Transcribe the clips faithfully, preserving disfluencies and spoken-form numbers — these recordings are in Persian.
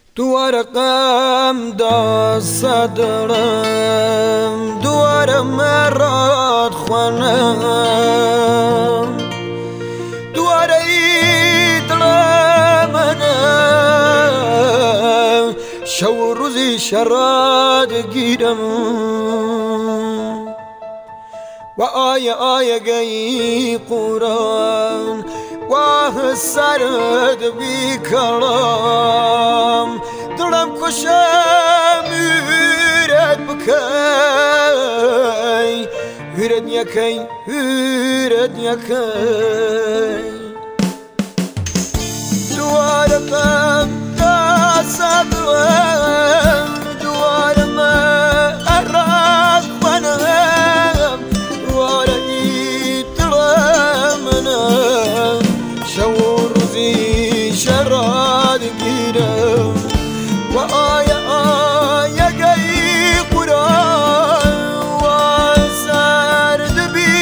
دووارە غەم دا سەدڕم دووارە مەڕات خوێنم دووارەی دڵە منە شەو و ڕووزی شەڕادگیرم و ئایە ئایەگەی قوران واه سرد بیکەڵام دڵم کوشە میرەت بکەی ویرەت یەکەی ویرەت یەکەی دووارە غەم دا سەدڕم دووارە مەڕات خوێنم دووارەی دڵە منە شەو و ڕووزی شەڕادگیرم و ئایە ئایەگەی قوران وای سەرد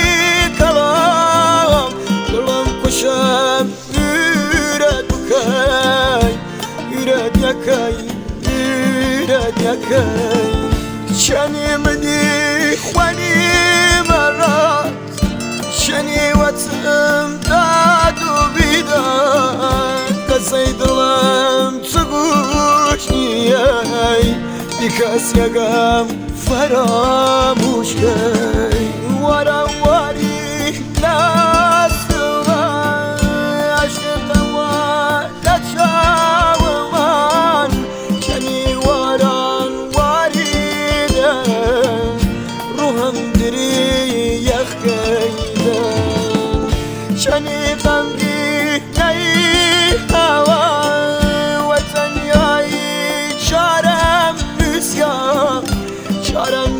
بیکەڵام دڵم کوشە ویرەت بکەی ویرەت یەکەی ویرەت یەکەی چەنی منی خوێنی مەڕات شەنیوەتم داد و بیداد کەسەی دڵم چ گوش نییەی بی کەس یەکەم فەراموشکەی وەرە واری دەستڵە عەشقتەوە لە چاومان چەنی وەران واریدە ڕووهەم دری یەخکەیدە چەنی غەمگینەی هەوا وە تەنیایی چارەم نووسیا چارەم